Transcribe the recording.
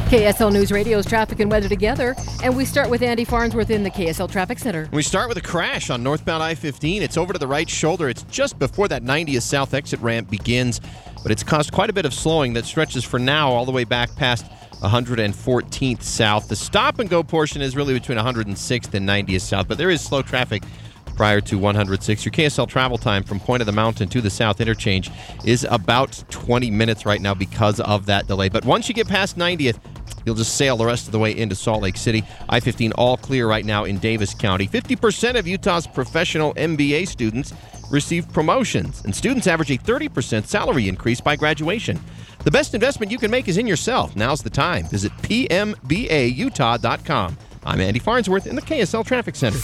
KSL News Radio's traffic and weather together, and we start with Andy Farnsworth in the KSL Traffic Center. We start with a crash on northbound I-15. It's over to the right shoulder. It's just before that 90th south exit ramp begins, but it's caused quite a bit of slowing that stretches for now all the way back past 114th south. The stop-and-go portion is really between 106th and 90th south, but there is slow traffic prior to 106. Your KSL travel time from Point of the Mountain to the South Interchange is about 20 minutes right now because of that delay. But once you get past 90th, you'll just sail the rest of the way into Salt Lake City. I-15 all clear right now in Davis County. 50% of Utah's professional MBA students receive promotions, and students average a 30% salary increase by graduation. The best investment you can make is in yourself. Now's the time. Visit pmbautah.com. I'm Andy Farnsworth in the KSL Traffic Center.